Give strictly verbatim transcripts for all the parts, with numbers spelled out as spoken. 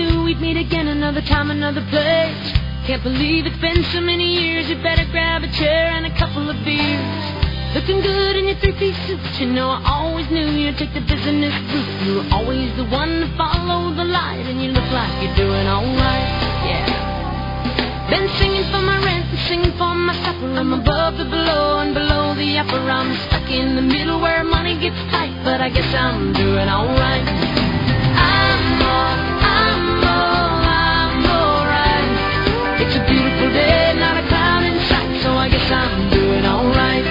knew we'd meet again another time, another place. Can't believe it's been so many years. You better grab a chair and a couple of beers. Looking good in your three-piece suit. You know I always knew you'd take the business route. You were always the one to follow the light, and you look like you're doing alright, yeah. Been singing for my rent and singing for my supper. I'm above the below and below the upper. I'm stuck in the middle where money gets tight, but I guess I'm doing alright. I'm all, I'm all, I'm alright. It's a beautiful day, not a cloud in sight, so I guess I'm doing alright.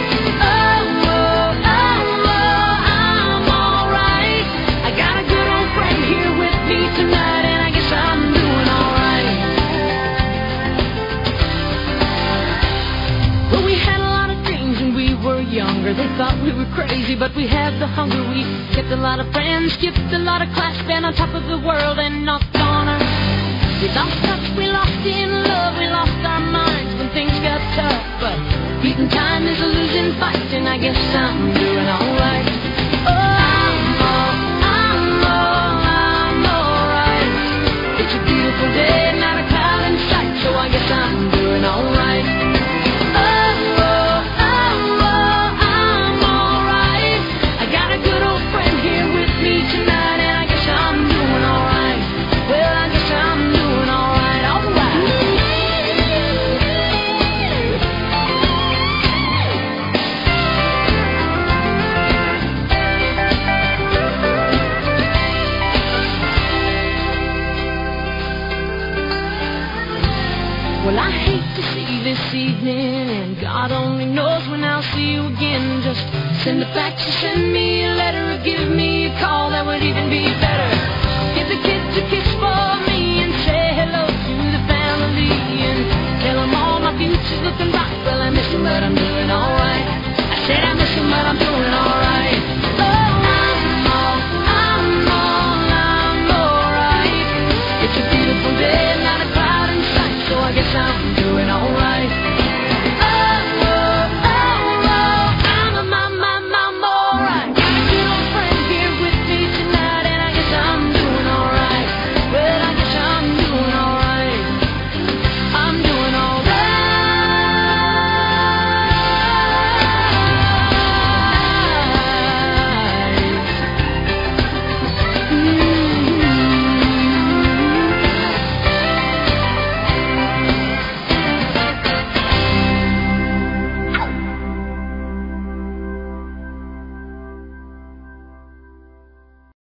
They thought we were crazy, but we had the hunger. We kept a lot of friends, skipped a lot of class, been on top of the world and knocked on her. We lost touch, we lost in love, we lost our minds when things got tough. But beating time is a losing fight, and I guess I'm doing alright. Oh, I'm all, I'm all, I'm alright. It's a beautiful day, not a cloud in sight, so I guess I'm doing alright. Well, I hate to see you this evening, and God only knows when I'll see you again. Just send a fax or send me a letter or give me a call, that would even be better.